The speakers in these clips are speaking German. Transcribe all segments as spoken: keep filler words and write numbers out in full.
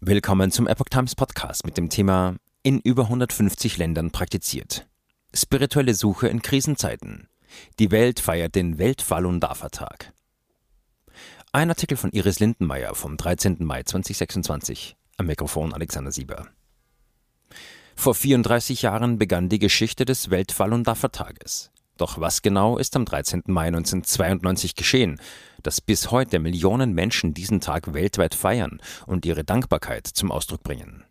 Willkommen zum Epoch Times Podcast mit dem Thema In über hundertfünfzig Ländern praktiziert. Spirituelle Suche in Krisenzeiten. Die Welt feiert den Welt-Falun Dafa-Tag. Ein Artikel von Iris Lindenmayer vom dreizehnten Mai zweitausendsechsundzwanzig. Am Mikrofon Alexander Sieber. Vor vierunddreißig Jahren begann die Geschichte des Welt-Falun Dafa-Tages. Doch was genau ist am dreizehnten Mai neunzehnhundertzweiundneunzig geschehen, dass bis heute Millionen Menschen diesen Tag weltweit feiern und ihre Dankbarkeit zum Ausdruck bringen?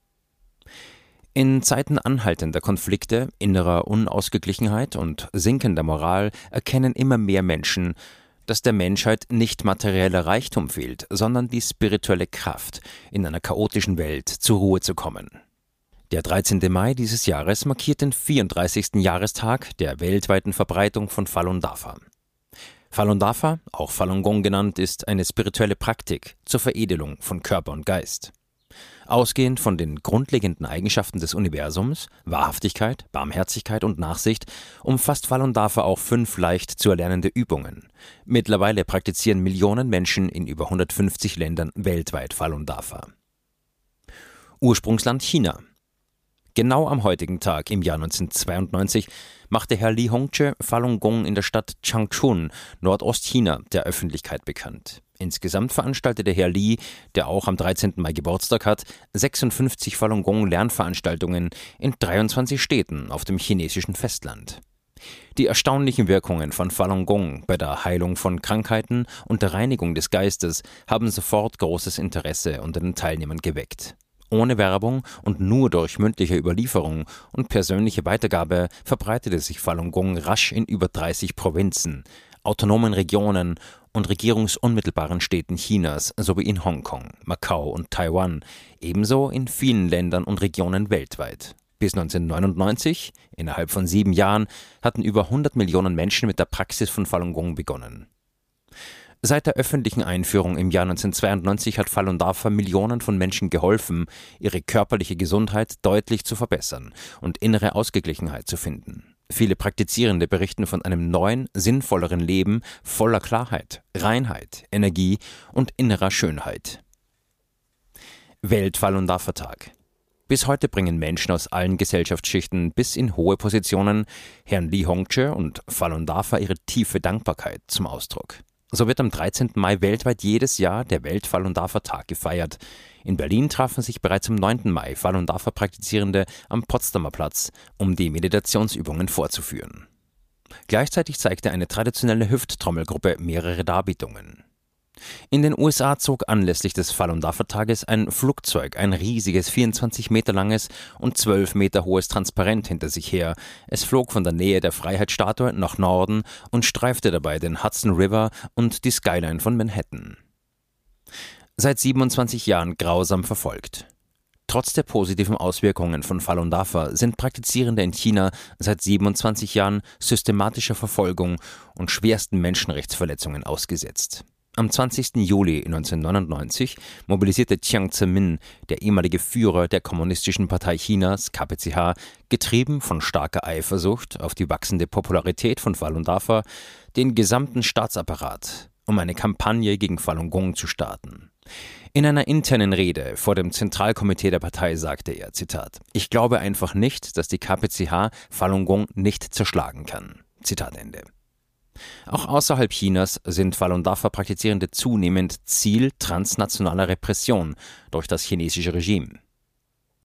In Zeiten anhaltender Konflikte, innerer Unausgeglichenheit und sinkender Moral erkennen immer mehr Menschen, dass der Menschheit nicht materieller Reichtum fehlt, sondern die spirituelle Kraft, in einer chaotischen Welt zur Ruhe zu kommen. Der dreizehnte Mai dieses Jahres markiert den vierunddreißigsten Jahrestag der weltweiten Verbreitung von Falun Dafa. Falun Dafa, auch Falun Gong genannt, ist eine spirituelle Praktik zur Veredelung von Körper und Geist. Ausgehend von den grundlegenden Eigenschaften des Universums, Wahrhaftigkeit, Barmherzigkeit und Nachsicht, umfasst Falun Dafa auch fünf leicht zu erlernende Übungen. Mittlerweile praktizieren Millionen Menschen in über hundertfünfzig Ländern weltweit Falun Dafa. Ursprungsland China. Genau am heutigen Tag im Jahr neunzehnhundertzweiundneunzig machte Herr Li Hongzhi Falun Gong in der Stadt Changchun, Nordostchina, der Öffentlichkeit bekannt. Insgesamt veranstaltete Herr Li, der auch am dreizehnten Mai Geburtstag hat, sechsundfünfzig Falun Gong Lernveranstaltungen in dreiundzwanzig Städten auf dem chinesischen Festland. Die erstaunlichen Wirkungen von Falun Gong bei der Heilung von Krankheiten und der Reinigung des Geistes haben sofort großes Interesse unter den Teilnehmern geweckt. Ohne Werbung und nur durch mündliche Überlieferung und persönliche Weitergabe verbreitete sich Falun Gong rasch in über dreißig Provinzen, autonomen Regionen und regierungsunmittelbaren Städten Chinas sowie in Hongkong, Macau und Taiwan, ebenso in vielen Ländern und Regionen weltweit. Bis neunzehnhundertneunundneunzig, innerhalb von sieben Jahren, hatten über hundert Millionen Menschen mit der Praxis von Falun Gong begonnen. Seit der öffentlichen Einführung im Jahr neunzehnhundertzweiundneunzig hat Falun Dafa Millionen von Menschen geholfen, ihre körperliche Gesundheit deutlich zu verbessern und innere Ausgeglichenheit zu finden. Viele Praktizierende berichten von einem neuen, sinnvolleren Leben voller Klarheit, Reinheit, Energie und innerer Schönheit. Welt-Falun Dafa-Tag. Bis heute bringen Menschen aus allen Gesellschaftsschichten bis in hohe Positionen Herrn Li Hongzhi und Falun Dafa ihre tiefe Dankbarkeit zum Ausdruck. So wird am dreizehnten Mai weltweit jedes Jahr der Welt-Falun Dafa-Tag gefeiert. In Berlin trafen sich bereits am neunten Mai Falun Dafa-Praktizierende am Potsdamer Platz, um die Meditationsübungen vorzuführen. Gleichzeitig zeigte eine traditionelle Hüfttrommelgruppe mehrere Darbietungen. In den U S A zog anlässlich des Falun Dafa-Tages ein Flugzeug ein riesiges vierundzwanzig Meter langes und zwölf Meter hohes Transparent hinter sich her. Es flog von der Nähe der Freiheitsstatue nach Norden und streifte dabei den Hudson River und die Skyline von Manhattan. Seit siebenundzwanzig Jahren grausam verfolgt. Trotz der positiven Auswirkungen von Falun Dafa sind Praktizierende in China seit siebenundzwanzig Jahren systematischer Verfolgung und schwersten Menschenrechtsverletzungen ausgesetzt. Am zwanzigsten Juli neunzehnhundertneunundneunzig mobilisierte Jiang Zemin, der ehemalige Führer der Kommunistischen Partei Chinas, K P C H, getrieben von starker Eifersucht auf die wachsende Popularität von Falun Dafa, den gesamten Staatsapparat, um eine Kampagne gegen Falun Gong zu starten. In einer internen Rede vor dem Zentralkomitee der Partei sagte er, Zitat, „Ich glaube einfach nicht, dass die K P C H Falun Gong nicht zerschlagen kann." Zitat Ende. Auch außerhalb Chinas sind Falun Dafa-Praktizierende zunehmend Ziel transnationaler Repression durch das chinesische Regime.